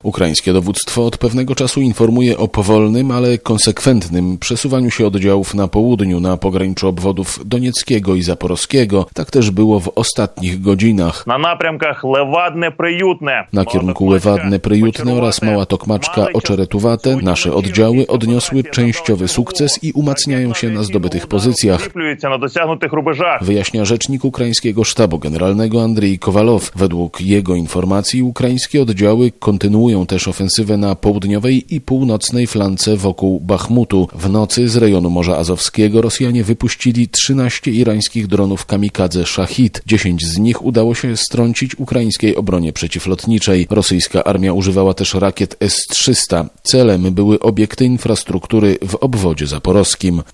Ukraińskie dowództwo od pewnego czasu informuje o powolnym, ale konsekwentnym przesuwaniu się oddziałów na południu, na pograniczu obwodów donieckiego i zaporowskiego. Tak też było w ostatnich godzinach. Na napрямках Левадне-Приютне, na kierunku Łewadne-Priutne oraz Mała Tokmaczka-Oczeretówate nasze oddziały odniosły częściowy sukces i umacniają się na zdobytych pozycjach, wyjaśnia rzecznik ukraińskiego sztabu generalnego Andrii Kowalow. Według jego informacji ukraińskie oddziały kontynuują też ofensywę na południowej i północnej flance wokół Bachmutu. W nocy z rejonu Morza Azowskiego Rosjanie wypuścili 13 irańskich dronów kamikadze Shahid. 10 z nich udało się strącić ukraińskiej obronie przeciwlotniczej. Rosyjska armia używała też rakiet S-300. Celem były obiekty infrastruktury w obwodzie zaporowskim.